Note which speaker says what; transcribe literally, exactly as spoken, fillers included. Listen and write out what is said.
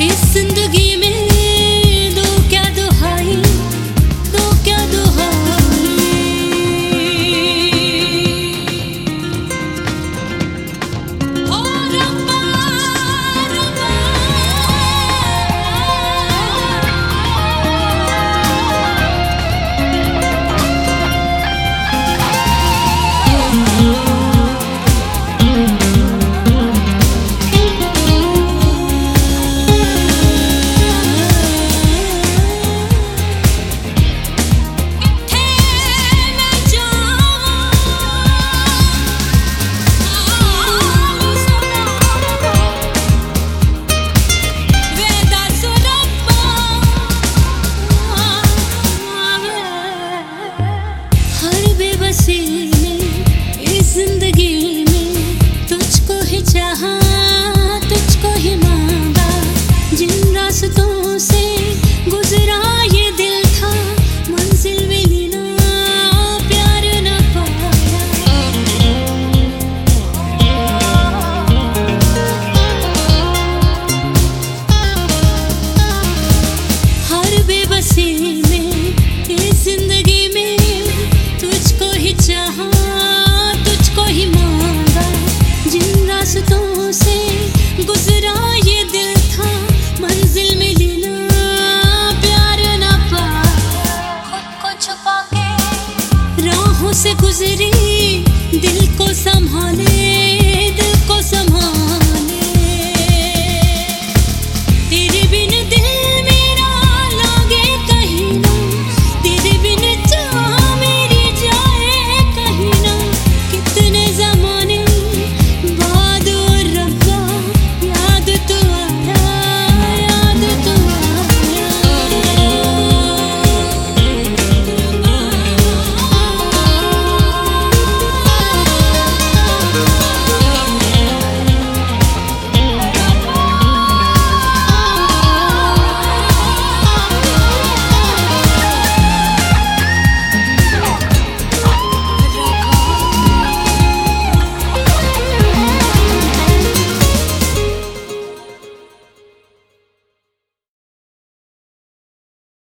Speaker 1: इस जिंदगी में दो क्या दुहाई, दो क्या दुहाई। ओ रब्बा रब्बा, जिंदगी में तुझको ही चाहा, तुझको ही मांगा। जिन रास्तों से गुजरा ये दिल था, मंजिल मिली ना, प्यार न पाया। हर बेबसी में इस जिंदगी में तुझको ही चाहा, ही मांगा। जिन रास्तों से गुजरा ये दिल था, मंजिल मिली ना, प्यार ना पाया। खुद को छुपा के राहों से गुजरी, दिल को संभाले